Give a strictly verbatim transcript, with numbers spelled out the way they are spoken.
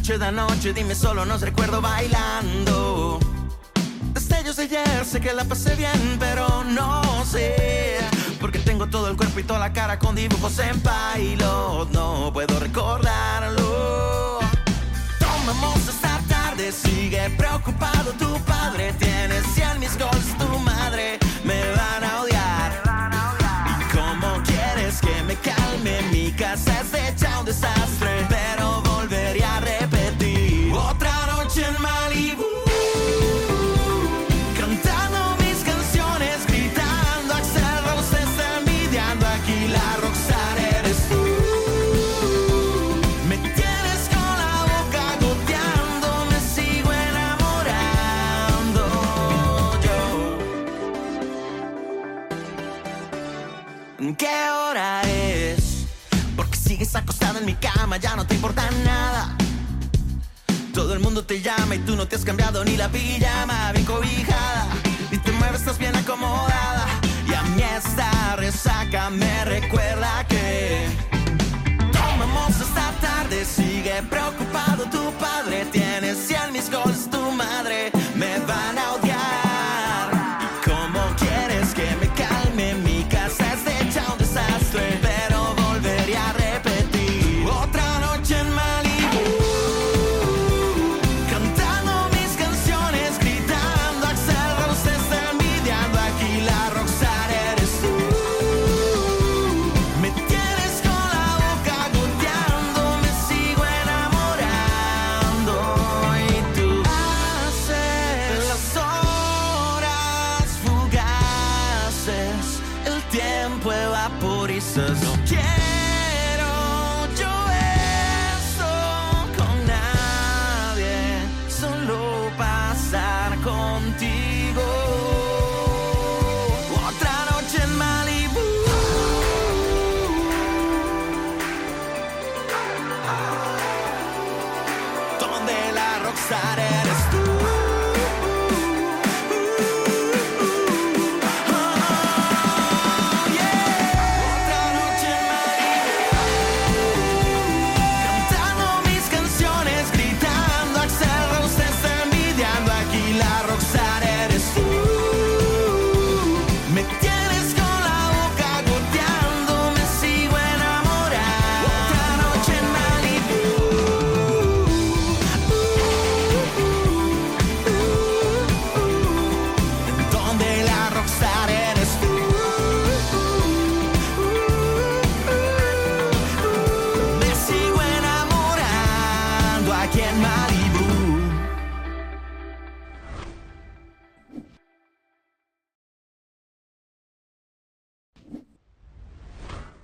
noche da noche, dime solo, nos recuerdo bailando. Destellos de ayer, sé que la pasé bien, pero no sé, porque tengo todo el cuerpo y toda la cara con dibujos en Pilot. No puedo recordarlo. Tomamos esta tarde, sigue preocupado tu padre. Tienes cien mis goles, tu madre me van a odiar. ¿Y cómo quieres que me calme? Mi casa es hecha un desastre, pero volvería a repetir otra noche en Malibu, cantando mis canciones, gritando Axl Rose te está envidiando. Aquí la rockstar eres tú. Me tienes con la boca goteando, me sigo enamorando yo. ¿Qué hora es? Porque sigues acostada en mi cama, ya no te importa nada. Todo el mundo te llama y tú no te has cambiado ni la pijama. Bien cobijada y te mueves, estás bien acomodada. Y a mí esta resaca me recuerda que tomamos esta tarde, sigue preocupado tu padre. Tienes cien mis goles, tu madre me van a odiar. ¿Y cómo quieres que me calme? Mi casa es hecha un desastre, pero volvería a repetir otra noche en Malibu, cantando mis canciones, gritando Axl Rose te está envidiando. Aquí la rockstar eres tú. Me tienes con la boca goteando, me sigo enamorando. Y tú haces las horas fugaces, el tiempo evaporiza. No quiero